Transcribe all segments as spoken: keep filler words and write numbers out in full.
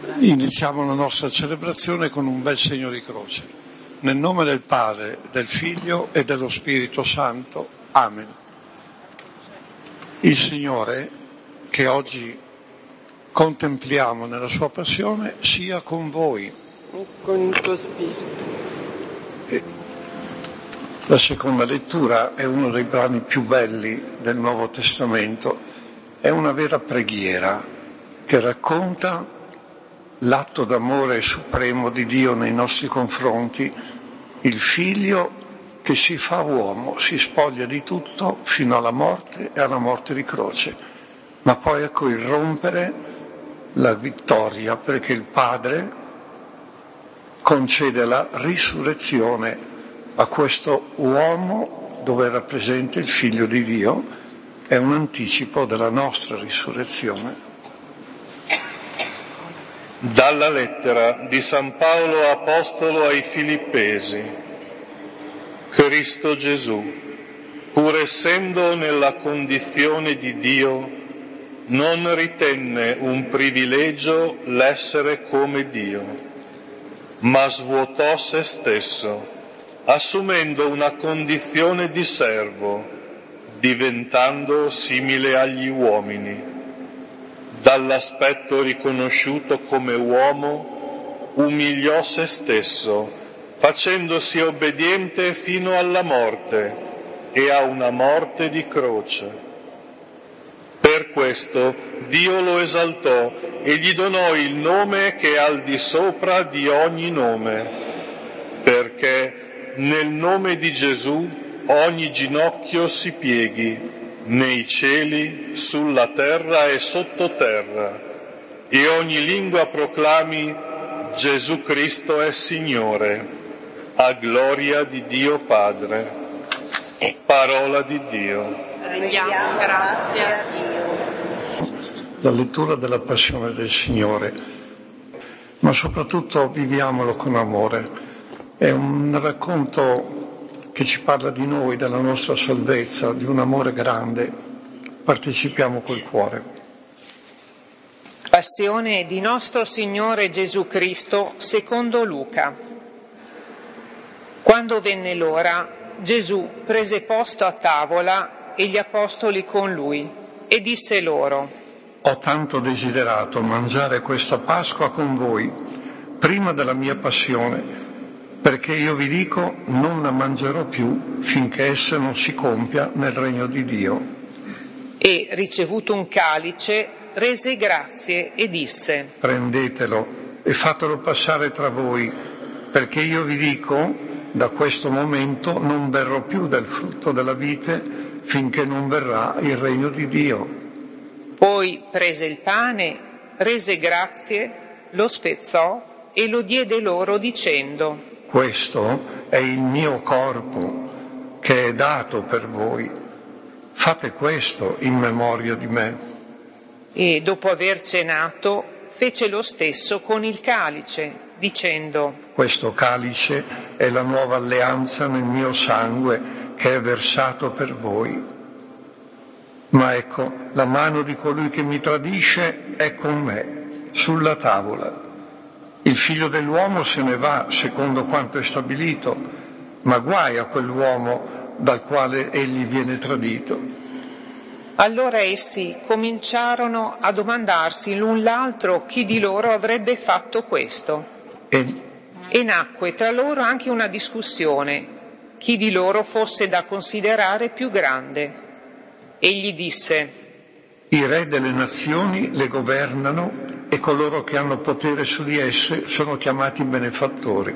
Iniziamo la nostra celebrazione con un bel segno di croce. Nel nome del Padre, del Figlio e dello Spirito Santo. Amen. Il Signore, che oggi contempliamo nella sua passione, sia con voi. E con il tuo spirito. E la seconda lettura è uno dei brani più belli del Nuovo Testamento. È una vera preghiera che racconta l'atto d'amore supremo di Dio nei nostri confronti, il Figlio che si fa uomo, si spoglia di tutto fino alla morte e alla morte di croce, ma poi ecco il rompere, la vittoria, perché il Padre concede la risurrezione a questo uomo dove era presente il Figlio di Dio. È un anticipo della nostra risurrezione. Dalla lettera di San Paolo Apostolo ai Filippesi. Cristo Gesù, pur essendo nella condizione di Dio, non ritenne un privilegio l'essere come Dio, ma svuotò se stesso, assumendo una condizione di servo, diventando simile agli uomini. Dall'aspetto riconosciuto come uomo, umiliò se stesso, facendosi obbediente fino alla morte e a una morte di croce. Per questo Dio lo esaltò e gli donò il nome che è al di sopra di ogni nome, perché nel nome di Gesù ogni ginocchio si pieghi, nei cieli, sulla terra e sottoterra, e ogni lingua proclami: Gesù Cristo è Signore, a gloria di Dio Padre. Parola di Dio. Rendiamo grazie a Dio. La lettura della passione del Signore, ma soprattutto viviamolo con amore. È un racconto che ci parla di noi, della nostra salvezza, di un amore grande. Partecipiamo col cuore. Passione di nostro Signore Gesù Cristo secondo Luca. Quando venne l'ora, Gesù prese posto a tavola e gli apostoli con lui e disse loro: Ho tanto desiderato mangiare questa Pasqua con voi, prima della mia passione, perché io vi dico, non la mangerò più finché essa non si compia nel regno di Dio. E ricevuto un calice, rese grazie e disse: Prendetelo e fatelo passare tra voi, perché io vi dico, da questo momento non berrò più del frutto della vite finché non verrà il regno di Dio. Poi prese il pane, rese grazie, lo spezzò e lo diede loro dicendo: Questo è il mio corpo che è dato per voi. Fate questo in memoria di me. E dopo aver cenato, fece lo stesso con il calice, dicendo: Questo calice è la nuova alleanza nel mio sangue che è versato per voi. Ma ecco, la mano di colui che mi tradisce è con me, sulla tavola. Il Figlio dell'uomo se ne va secondo quanto è stabilito, ma guai a quell'uomo dal quale egli viene tradito. Allora essi cominciarono a domandarsi l'un l'altro chi di loro avrebbe fatto questo. E, e nacque tra loro anche una discussione, chi di loro fosse da considerare più grande. Egli disse: I re delle nazioni le governano e coloro che hanno potere su di esse sono chiamati benefattori.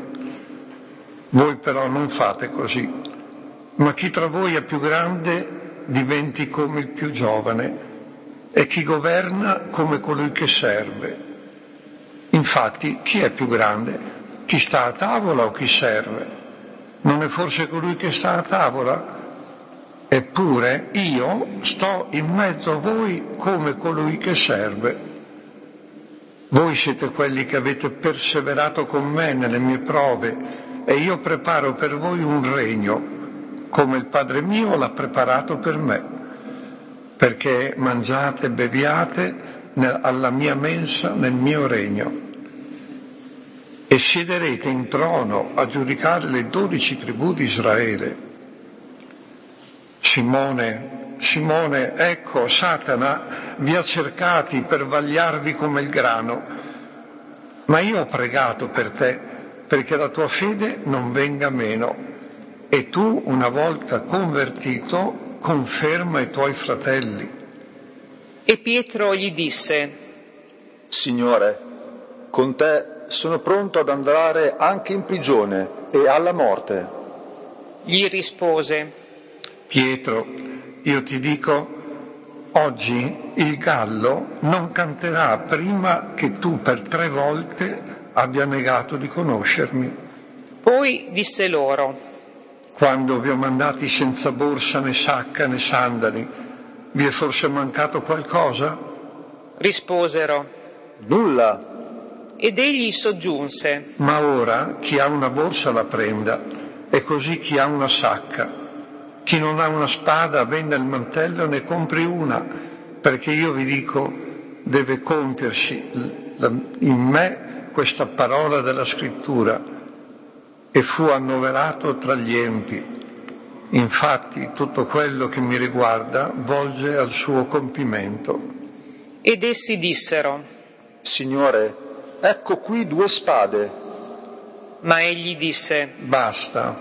Voi però non fate così, ma chi tra voi è più grande diventi come il più giovane e chi governa come colui che serve. Infatti, chi è più grande? Chi sta a tavola o chi serve? Non è forse colui che sta a tavola? Eppure io sto in mezzo a voi come colui che serve. Voi siete quelli che avete perseverato con me nelle mie prove e io preparo per voi un regno, come il Padre mio l'ha preparato per me, perché mangiate e beviate alla mia mensa nel mio regno. e siederete in trono a giudicare le dodici tribù di Israele. Simone, Simone, ecco, Satana vi ha cercati per vagliarvi come il grano, ma io ho pregato per te perché la tua fede non venga meno, e tu, una volta convertito, conferma i tuoi fratelli. E Pietro gli disse: Signore, con te sono pronto ad andare anche in prigione e alla morte. Gli rispose: Pietro, io ti dico, oggi il gallo non canterà prima che tu per tre volte abbia negato di conoscermi. Poi disse loro: Quando vi ho mandati senza borsa né sacca né sandali, vi è forse mancato qualcosa? Risposero: Nulla. Ed egli soggiunse: Ma ora chi ha una borsa la prenda, e così chi ha una sacca. Chi non ha una spada venda il mantello e ne compri una, perché io vi dico, deve compiersi in me questa parola della Scrittura. E fu annoverato tra gli empi. Infatti tutto quello che mi riguarda volge al suo compimento. Ed essi dissero: Signore, ecco qui due spade. Ma egli disse: Basta.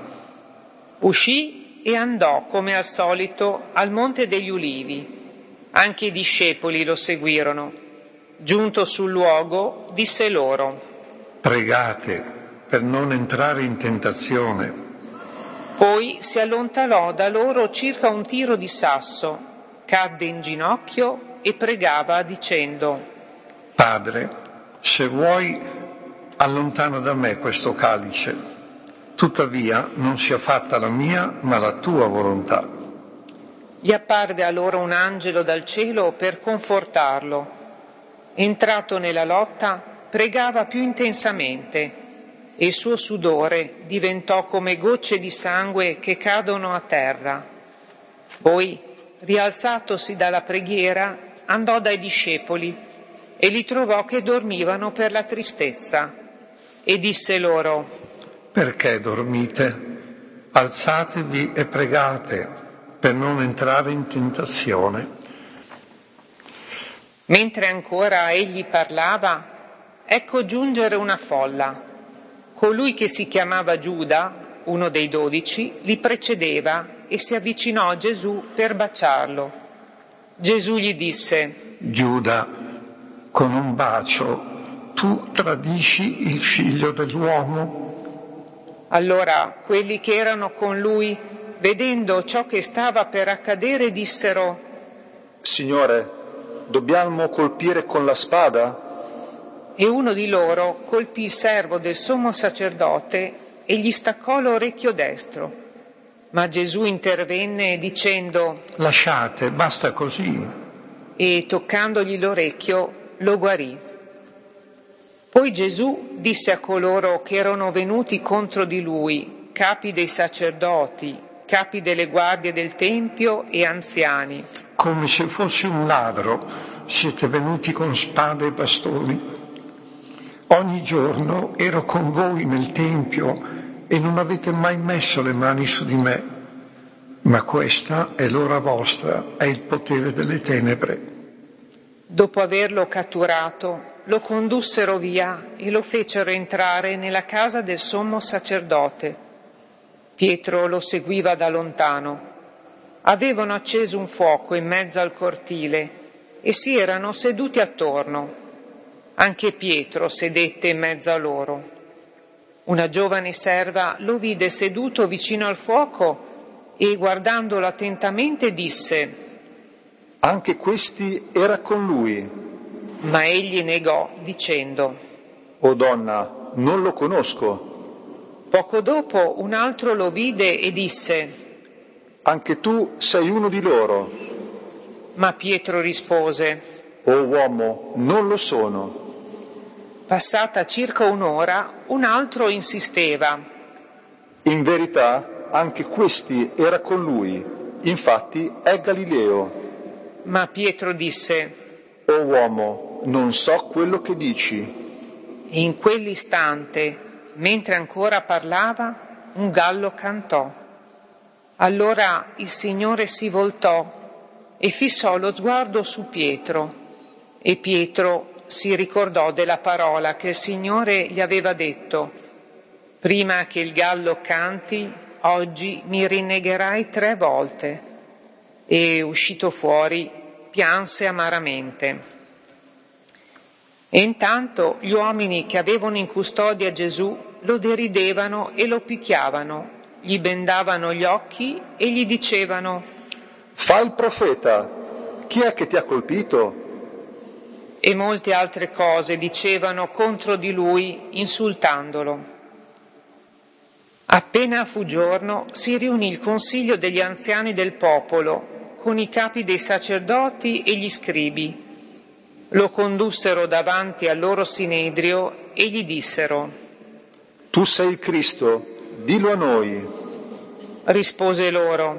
Uscì e andò, come al solito, al Monte degli Ulivi. Anche i discepoli lo seguirono. Giunto sul luogo, disse loro: Pregate per non entrare in tentazione. Poi si allontanò da loro circa un tiro di sasso, cadde in ginocchio e pregava dicendo: Padre, se vuoi, allontana da me questo calice. Tuttavia non sia fatta la mia, ma la tua volontà. Gli apparve allora un angelo dal cielo per confortarlo. Entrato nella lotta, pregava più intensamente, e il suo sudore diventò come gocce di sangue che cadono a terra. Poi, rialzatosi dalla preghiera, andò dai discepoli e li trovò che dormivano per la tristezza, e disse loro: Perché dormite? Alzatevi e pregate per non entrare in tentazione. Mentre ancora egli parlava, ecco giungere una folla. Colui che si chiamava Giuda, uno dei dodici, li precedeva e si avvicinò a Gesù per baciarlo. Gesù gli disse: Giuda, con un bacio tu tradisci il figlio dell'uomo? Allora quelli che erano con lui, vedendo ciò che stava per accadere, dissero: Signore, dobbiamo colpire con la spada? E uno di loro colpì il servo del sommo sacerdote e gli staccò l'orecchio destro. Ma Gesù intervenne dicendo: Lasciate, basta così. E toccandogli l'orecchio lo guarì. Poi Gesù disse a coloro che erano venuti contro di lui, capi dei sacerdoti, capi delle guardie del Tempio e anziani: Come se fossi un ladro, siete venuti con spade e bastoni. Ogni giorno ero con voi nel Tempio e non avete mai messo le mani su di me. Ma questa è l'ora vostra, è il potere delle tenebre. Dopo averlo catturato, lo condussero via e lo fecero entrare nella casa del sommo sacerdote. Pietro lo seguiva da lontano. Avevano acceso un fuoco in mezzo al cortile e si erano seduti attorno. Anche Pietro sedette in mezzo a loro. Una giovane serva lo vide seduto vicino al fuoco e, guardandolo attentamente, disse: Anche questi era con lui. Ma egli negò, dicendo: O donna, non lo conosco. Poco dopo un altro lo vide e disse: Anche tu sei uno di loro. Ma Pietro rispose: O uomo, non lo sono. Passata circa un'ora, un altro insisteva: In verità, anche questi era con lui. Infatti è Galileo. Ma Pietro disse: O uomo, non so quello che dici. In quell'istante mentre ancora parlava, un gallo cantò. Allora il Signore si voltò e fissò lo sguardo su Pietro, e Pietro si ricordò della parola che il Signore gli aveva detto: prima che il gallo canti, oggi mi rinnegherai tre volte. E uscito fuori, pianse amaramente. E intanto gli uomini che avevano in custodia Gesù lo deridevano e lo picchiavano, gli bendavano gli occhi e gli dicevano: Fai il profeta, chi è che ti ha colpito? E molte altre cose dicevano contro di lui, insultandolo. Appena fu giorno, si riunì il consiglio degli anziani del popolo, con i capi dei sacerdoti e gli scribi. Lo condussero davanti al loro sinedrio e gli dissero: Tu sei il Cristo, dillo a noi. Rispose loro: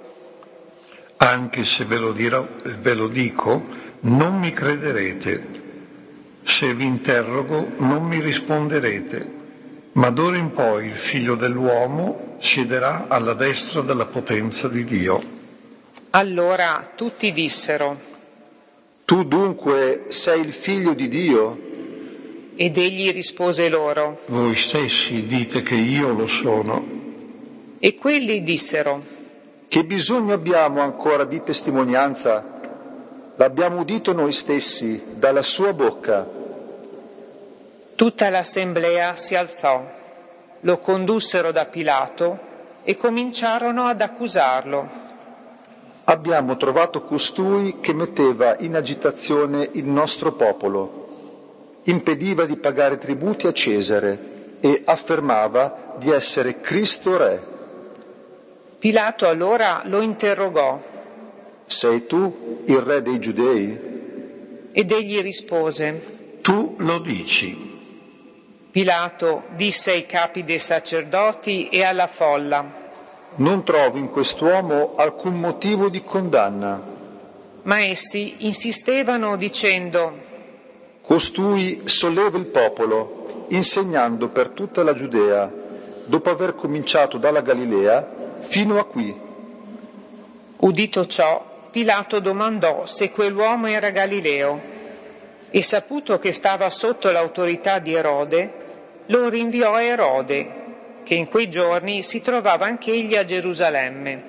Anche se ve lo dirò, ve lo dico, non mi crederete. Se vi interrogo, non mi risponderete. Ma d'ora in poi il Figlio dell'uomo siederà alla destra della potenza di Dio. Allora tutti dissero: Tu dunque sei il Figlio di Dio? Ed egli rispose loro: Voi stessi dite che io lo sono. E quelli dissero: Che bisogno abbiamo ancora di testimonianza? L'abbiamo udito noi stessi dalla sua bocca. Tutta l'assemblea si alzò, lo condussero da Pilato e cominciarono ad accusarlo. Abbiamo trovato costui che metteva in agitazione il nostro popolo, impediva di pagare tributi a Cesare e affermava di essere Cristo Re. Pilato allora lo interrogò: Sei tu il Re dei Giudei? Ed egli rispose: Tu lo dici. Pilato disse ai capi dei sacerdoti e alla folla: Non trovo in quest'uomo alcun motivo di condanna. Ma essi insistevano dicendo: Costui solleva il popolo, insegnando per tutta la Giudea, dopo aver cominciato dalla Galilea fino a qui. Udito ciò, Pilato domandò se quell'uomo era Galileo, e saputo che stava sotto l'autorità di Erode, lo rinviò a Erode, che in quei giorni si trovava anch'egli a Gerusalemme.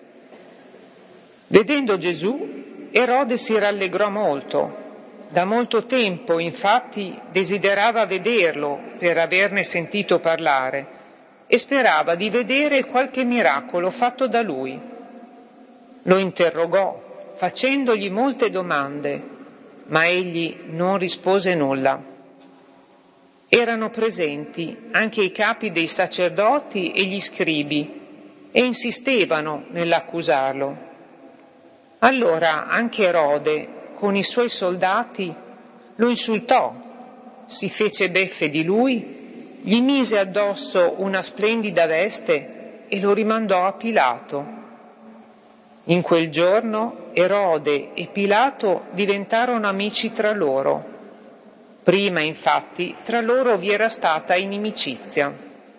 Vedendo Gesù, Erode si rallegrò molto. Da molto tempo, infatti, desiderava vederlo per averne sentito parlare e sperava di vedere qualche miracolo fatto da lui. Lo interrogò, facendogli molte domande, ma egli non rispose nulla. Erano presenti anche i capi dei sacerdoti e gli scribi e insistevano nell'accusarlo. Allora anche Erode, con i suoi soldati, lo insultò, si fece beffe di lui, gli mise addosso una splendida veste e lo rimandò a Pilato. In quel giorno Erode e Pilato diventarono amici tra loro. Prima, infatti, tra loro vi era stata inimicizia.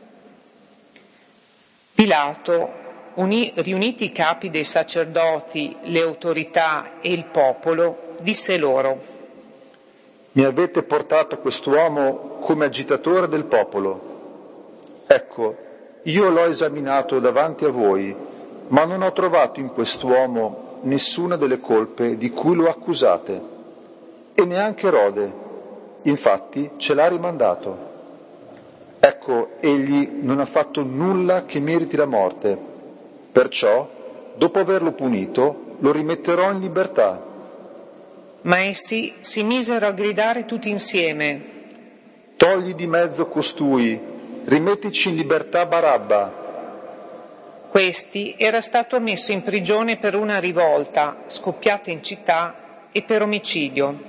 Pilato, uni, riuniti i capi dei sacerdoti, le autorità e il popolo, disse loro: Mi avete portato quest'uomo come agitatore del popolo. Ecco, io l'ho esaminato davanti a voi, ma non ho trovato in quest'uomo nessuna delle colpe di cui lo accusate, e neanche Erode. Infatti ce l'ha rimandato. Ecco, egli non ha fatto nulla che meriti la morte. Perciò, dopo averlo punito, lo rimetterò in libertà. Ma essi si misero a gridare tutti insieme: Togli di mezzo costui, rimettici in libertà Barabba. Questi era stato messo in prigione per una rivolta scoppiata in città e per omicidio.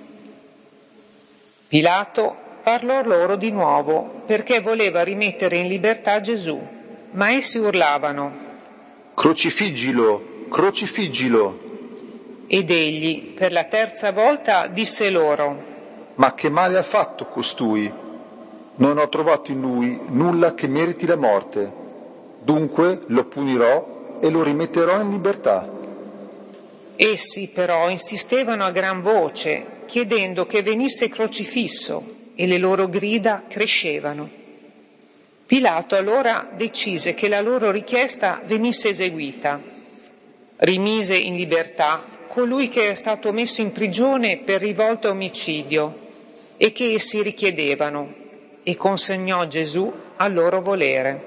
Pilato parlò loro di nuovo perché voleva rimettere in libertà Gesù, ma essi urlavano: Crocifiggilo, crocifiggilo. Ed egli per la terza volta disse loro: Ma che male ha fatto costui? non ho trovato in lui nulla che meriti la morte, dunque lo punirò e lo rimetterò in libertà. Essi però insistevano a gran voce, chiedendo che venisse crocifisso, e le loro grida crescevano. Pilato allora decise che la loro richiesta venisse eseguita. Rimise in libertà colui che era stato messo in prigione per rivolto omicidio e che essi richiedevano, e consegnò Gesù al loro volere.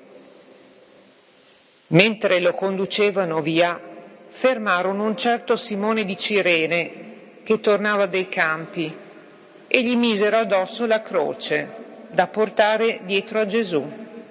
Mentre lo conducevano via, fermarono un certo Simone di Cirene che tornava dai campi e gli misero addosso la croce da portare dietro a Gesù.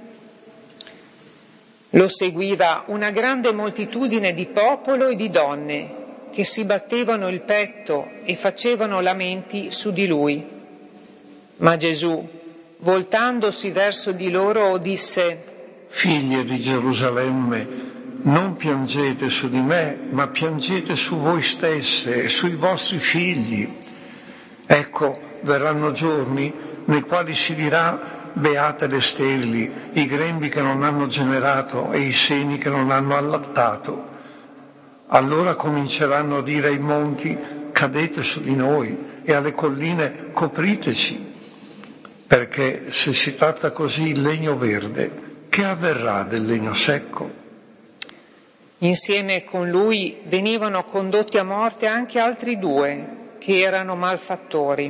Lo seguiva una grande moltitudine di popolo e di donne che si battevano il petto e facevano lamenti su di lui. Ma Gesù, voltandosi verso di loro, disse: Figlie di Gerusalemme, non piangete su di me, ma piangete su voi stesse e sui vostri figli. Ecco, verranno giorni nei quali si dirà: beate le sterili, i grembi che non hanno generato e i seni che non hanno allattato. Allora cominceranno a dire ai monti: cadete su di noi, e alle colline: copriteci. Perché se si tratta così il legno verde, che avverrà del legno secco? Insieme con lui venivano condotti a morte anche altri due, che erano malfattori.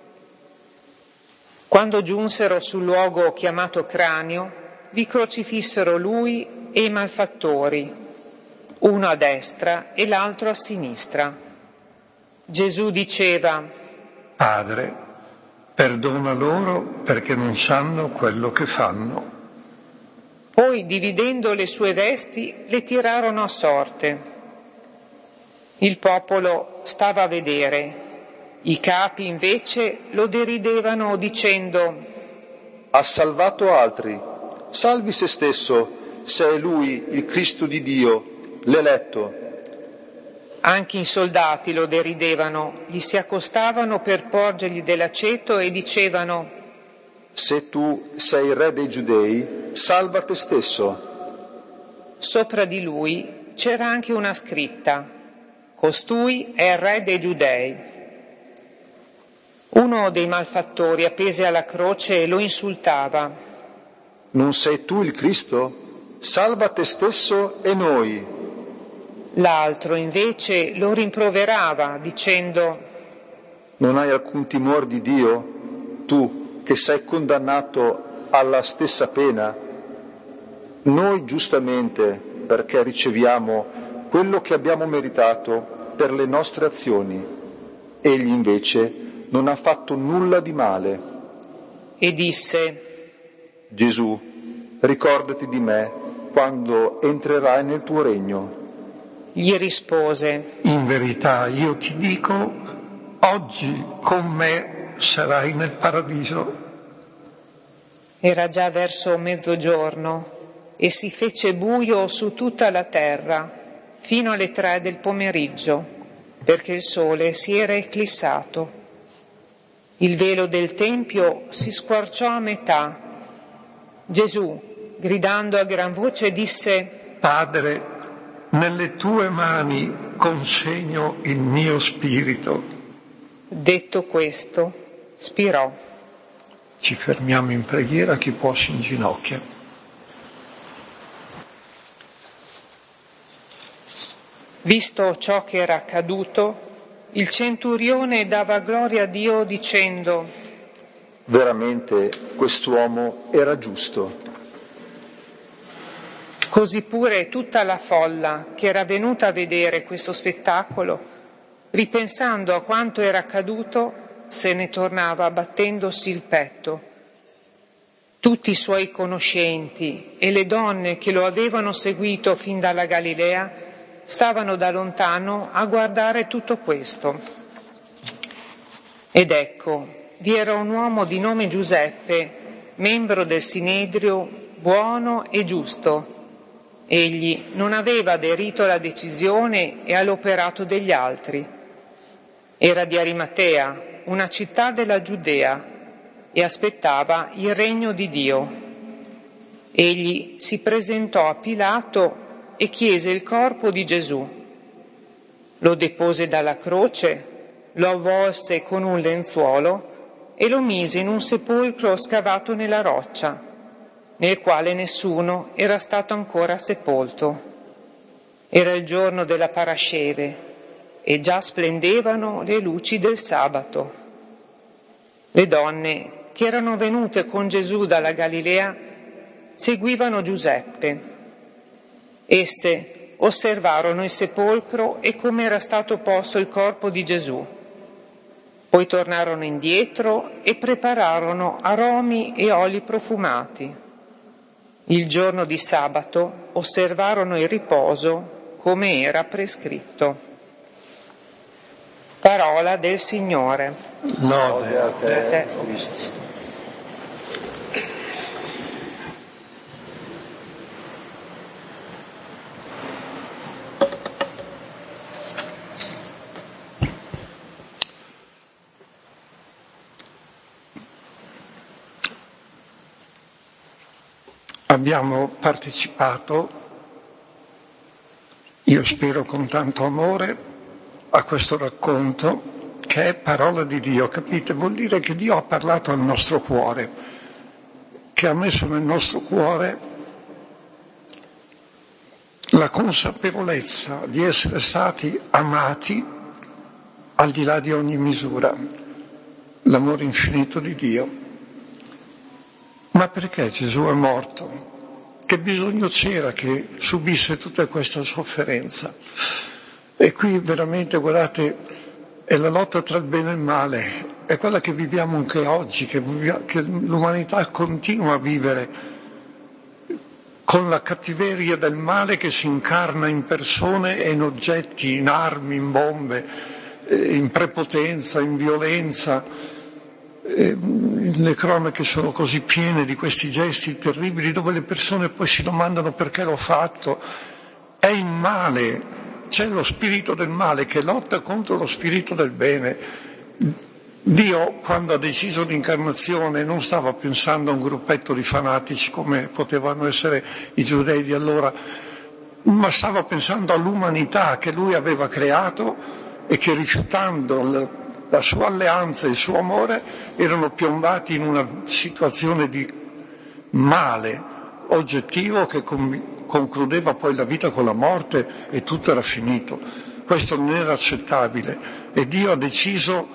Quando giunsero sul luogo chiamato Cranio, vi crocifissero lui e i malfattori, uno a destra e l'altro a sinistra. Gesù diceva: Padre, perdona loro perché non sanno quello che fanno. Poi, dividendo le sue vesti, le tirarono a sorte. Il popolo stava a vedere. I capi invece lo deridevano dicendo: Ha salvato altri, salvi se stesso, se è lui il Cristo di Dio, l'eletto. Anche i soldati lo deridevano, gli si accostavano per porgergli dell'aceto e dicevano: Se tu sei il re dei Giudei, salva te stesso. Sopra di lui c'era anche una scritta: Costui è il re dei Giudei. Uno dei malfattori appese alla croce lo insultava: Non sei tu il Cristo? Salva te stesso e noi. L'altro invece lo rimproverava dicendo: Non hai alcun timore di Dio, tu che sei condannato alla stessa pena? Noi giustamente, perché riceviamo quello che abbiamo meritato per le nostre azioni, egli invece non ha fatto nulla di male. E disse: Gesù, ricordati di me quando entrerai nel tuo regno. Gli rispose: In verità io ti dico, oggi con me sarai nel paradiso. Era già verso mezzogiorno e si fece buio su tutta la terra fino alle tre del pomeriggio, perché il sole si era eclissato. Il velo del tempio si squarciò a metà. Gesù, gridando a gran voce, disse: Padre, nelle tue mani consegno il mio spirito. Detto questo, spirò. Ci fermiamo in preghiera, chi può si inginocchia. Visto ciò che era accaduto, il centurione dava gloria a Dio dicendo: Veramente quest'uomo era giusto. Così pure tutta la folla che era venuta a vedere questo spettacolo, ripensando a quanto era accaduto, se ne tornava battendosi il petto. Tutti i suoi conoscenti e le donne che lo avevano seguito fin dalla Galilea stavano da lontano a guardare tutto questo. Ed ecco, vi era un uomo di nome Giuseppe, membro del Sinedrio, buono e giusto. Egli non aveva aderito alla decisione e all'operato degli altri. Era di Arimatea, una città della Giudea, e aspettava il regno di Dio. Egli si presentò a Pilato e chiese il corpo di Gesù. Lo depose dalla croce, lo avvolse con un lenzuolo e lo mise in un sepolcro scavato nella roccia, nel quale nessuno era stato ancora sepolto. Era il giorno della Parasceve e già splendevano le luci del sabato. Le donne che erano venute con Gesù dalla Galilea seguivano Giuseppe. Esse osservarono il sepolcro e come era stato posto il corpo di Gesù. Poi tornarono indietro e prepararono aromi e oli profumati. Il giorno di sabato osservarono il riposo come era prescritto. Parola del Signore. Lode a te, A te. Cristo. Abbiamo partecipato, io spero con tanto amore, a questo racconto che è parola di Dio, capite? Vuol dire che Dio ha parlato al nostro cuore, che ha messo nel nostro cuore la consapevolezza di essere stati amati al di là di ogni misura, l'amore infinito di Dio. Ma perché Gesù è morto? Che bisogno c'era che subisse tutta questa sofferenza? E qui veramente, guardate, è la lotta tra il bene e il male, è quella che viviamo anche oggi, che, che l'umanità continua a vivere con la cattiveria del male che si incarna in persone e in oggetti, in armi, in bombe, in prepotenza, in violenza. E le cronache sono così piene di questi gesti terribili dove le persone poi si domandano perché l'ho fatto. È il male, c'è lo spirito del male che lotta contro lo spirito del bene. Dio, quando ha deciso l'incarnazione, non stava pensando a un gruppetto di fanatici come potevano essere i giudei di allora, ma stava pensando all'umanità che lui aveva creato e che, rifiutando la sua alleanza e il suo amore, erano piombati in una situazione di male oggettivo che concludeva poi la vita con la morte e tutto era finito. Questo non era accettabile e Dio ha deciso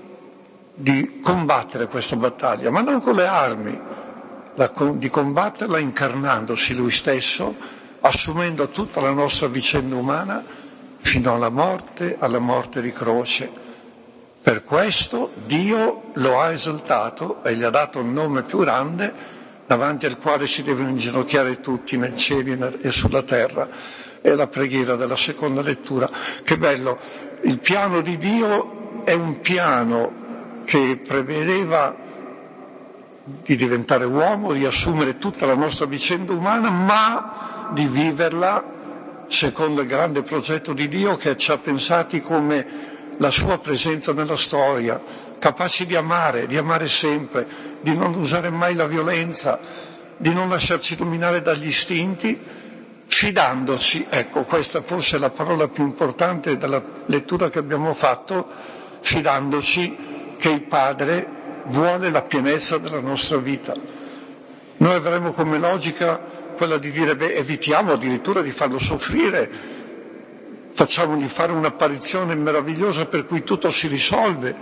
di combattere questa battaglia, ma non con le armi, la, di combatterla incarnandosi lui stesso, assumendo tutta la nostra vicenda umana fino alla morte, alla morte di croce. Per questo Dio lo ha esaltato e gli ha dato un nome più grande davanti al quale si devono inginocchiare tutti nel cielo e sulla terra. È la preghiera della seconda lettura. Che bello! Il piano di Dio è un piano che prevedeva di diventare uomo, di assumere tutta la nostra vicenda umana, ma di viverla secondo il grande progetto di Dio che ci ha pensati come la sua presenza nella storia, capaci di amare, di amare sempre, di non usare mai la violenza, di non lasciarci dominare dagli istinti, fidandoci, ecco, questa forse è la parola più importante della lettura che abbiamo fatto, fidandoci che il Padre vuole la pienezza della nostra vita. Noi avremo come logica quella di dire, beh, evitiamo addirittura di farlo soffrire, facciamogli fare un'apparizione meravigliosa per cui tutto si risolve.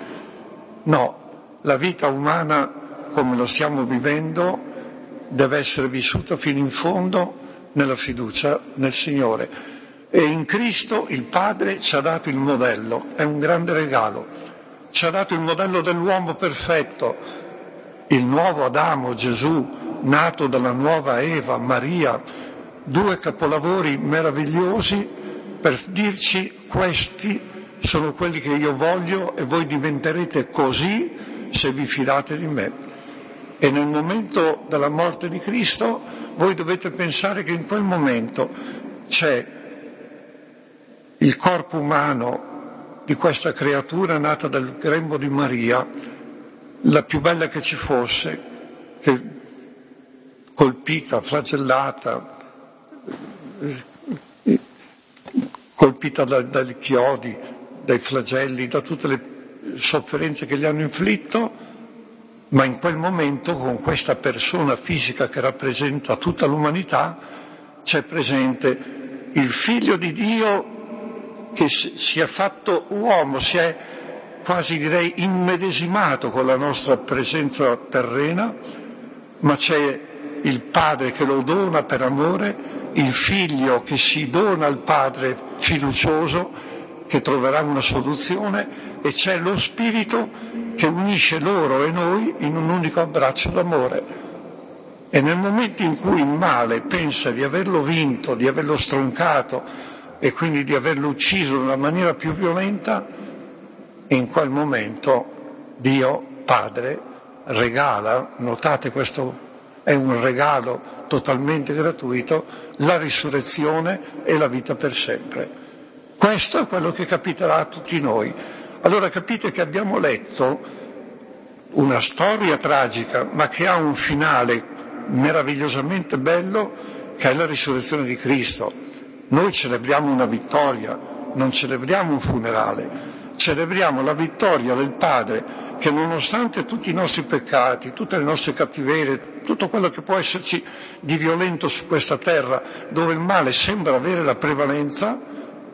No, la vita umana come lo stiamo vivendo deve essere vissuta fino in fondo nella fiducia nel Signore. E in Cristo il Padre ci ha dato il modello, è un grande regalo, ci ha dato il modello dell'uomo perfetto, il nuovo Adamo, Gesù, nato dalla nuova Eva, Maria, due capolavori meravigliosi per dirci questi sono quelli che io voglio e voi diventerete così se vi fidate di me. E nel momento della morte di Cristo voi dovete pensare che in quel momento c'è il corpo umano di questa creatura nata dal grembo di Maria la più bella che ci fosse, che colpita, flagellata, colpita da, dai chiodi, dai flagelli, da tutte le sofferenze che gli hanno inflitto, ma in quel momento con questa persona fisica che rappresenta tutta l'umanità c'è presente il Figlio di Dio che si è fatto uomo, si è quasi direi immedesimato con la nostra presenza terrena, ma c'è il Padre che lo dona per amore, il Figlio che si dona al Padre fiducioso, che troverà una soluzione, e c'è lo Spirito che unisce loro e noi in un unico abbraccio d'amore. E nel momento in cui il male pensa di averlo vinto, di averlo stroncato e quindi di averlo ucciso nella maniera più violenta, in quel momento Dio Padre regala, notate questo è un regalo totalmente gratuito, la risurrezione e la vita per sempre. Questo è quello che capiterà a tutti noi. Allora capite che abbiamo letto una storia tragica, ma che ha un finale meravigliosamente bello, che è la risurrezione di Cristo. Noi celebriamo una vittoria, non celebriamo un funerale, celebriamo la vittoria del Padre che nonostante tutti i nostri peccati, tutte le nostre cattiverie, tutto quello che può esserci di violento su questa terra, dove il male sembra avere la prevalenza,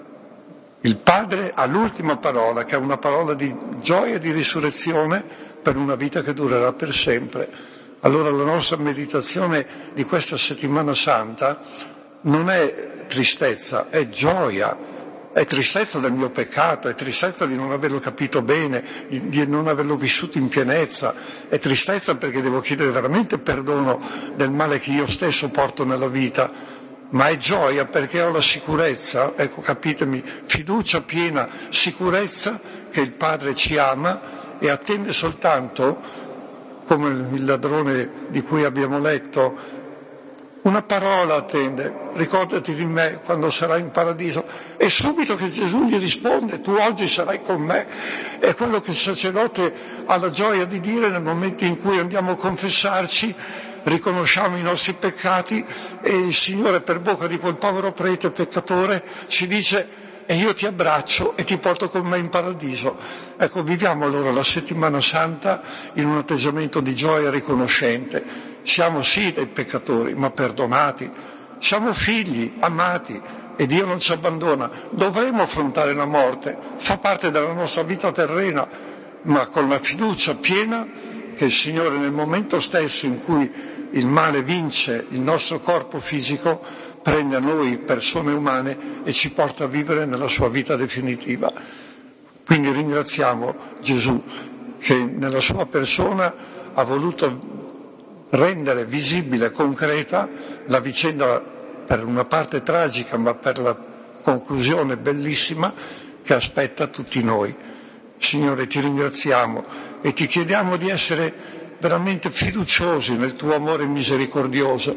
il Padre ha l'ultima parola, che è una parola di gioia e di risurrezione per una vita che durerà per sempre. Allora la nostra meditazione di questa settimana santa non è tristezza, è gioia. È tristezza del mio peccato, è tristezza di non averlo capito bene, di, di non averlo vissuto in pienezza, è tristezza perché devo chiedere veramente perdono del male che io stesso porto nella vita, ma è gioia perché ho la sicurezza, ecco capitemi, fiducia piena, sicurezza che il Padre ci ama e attende soltanto, come il ladrone di cui abbiamo letto, una parola attende, ricordati di me quando sarai in paradiso. E subito che Gesù gli risponde, tu oggi sarai con me, è quello che il sacerdote ha la gioia di dire nel momento in cui andiamo a confessarci, riconosciamo i nostri peccati e il Signore per bocca di quel povero prete peccatore ci dice e io ti abbraccio e ti porto con me in paradiso. Ecco, viviamo allora la settimana santa in un atteggiamento di gioia riconoscente. Siamo sì dei peccatori, ma perdonati. Siamo figli, amati, e Dio non ci abbandona. Dovremo affrontare la morte, fa parte della nostra vita terrena, ma con la fiducia piena che il Signore nel momento stesso in cui il male vince il nostro corpo fisico, prende a noi persone umane e ci porta a vivere nella sua vita definitiva. Quindi ringraziamo Gesù che nella sua persona ha voluto rendere visibile, concreta la vicenda per una parte tragica ma per la conclusione bellissima che aspetta tutti noi. Signore, ti ringraziamo e ti chiediamo di essere veramente fiduciosi nel tuo amore misericordioso,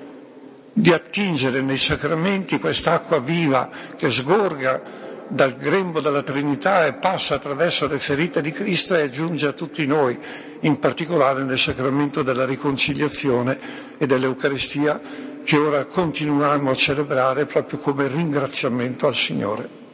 di attingere nei sacramenti quest'acqua viva che sgorga dal grembo della Trinità e passa attraverso le ferite di Cristo e giunge a tutti noi, in particolare nel sacramento della riconciliazione e dell'Eucaristia che ora continuiamo a celebrare proprio come ringraziamento al Signore.